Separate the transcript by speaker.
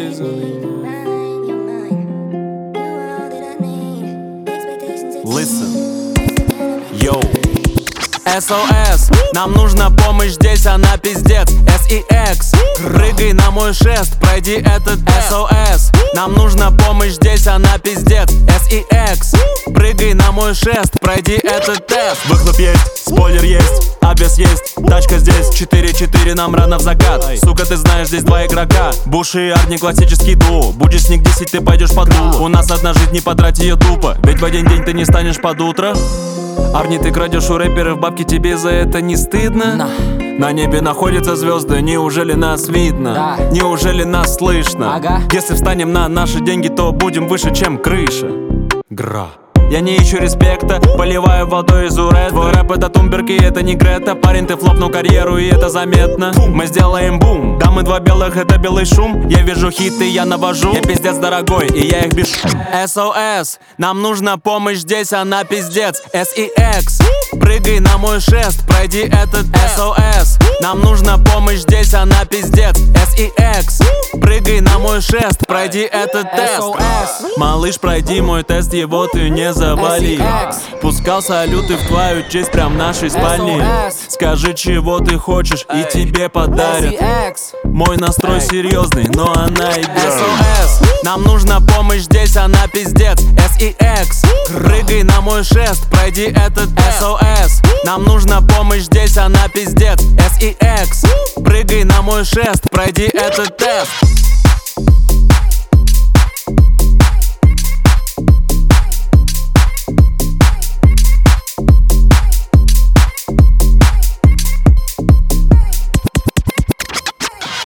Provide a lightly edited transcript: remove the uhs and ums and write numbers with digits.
Speaker 1: Listen, yo, SOS, нам нужна помощь здесь, она пиздец. SEX, прыгай на мой шест, пройди этот SOS, нам нужна помощь здесь, она пиздец. SEX, прыгай на мой шест, пройди этот тест.
Speaker 2: Выхлоп есть, спойлер есть, обвес есть, тачка здесь. 4-4, нам рано в закат. Сука, ты знаешь, здесь два игрока. Буш и Арни, классический дуо. Будешь снег 10, ты пойдешь под дуло. У нас одна жизнь, не потрать ее тупо, ведь в один день ты не станешь под утро. Арни, ты крадешь у рэперов бабки, тебе за это не стыдно? На небе находятся звезды, неужели нас видно? Неужели нас слышно? Если встанем на наши деньги, то будем выше, чем крыша. Гра. Я не ищу респекта, поливаю водой из уретра. Твой рэп это Тумберг и это не Грета. Парень, ты флопнул карьеру и это заметно. Мы сделаем бум, да мы два белых, это белый шум. Я вижу хиты, я навожу. Я пиздец дорогой, и я их бешу. SOS, нам нужна помощь здесь, она пиздец. SEX, прыгай на мой шест, пройди этот SOS, нам нужна помощь здесь, она пиздец. SEX, прыгай на мой шест, пройди этот тест. Малыш, пройди мой тест, его ты не завали. Пускал салюты в твою честь прям в нашей спальне. Скажи, чего ты хочешь, и тебе подарят. Мой настрой серьезный, но она и SOS, нам нужна помощь здесь, она пиздец. SEX, прыгай на мой шест, пройди этот SOS, нам нужна помощь здесь, она пиздец. SEX, прыгай на мой шест, пройди этот тест.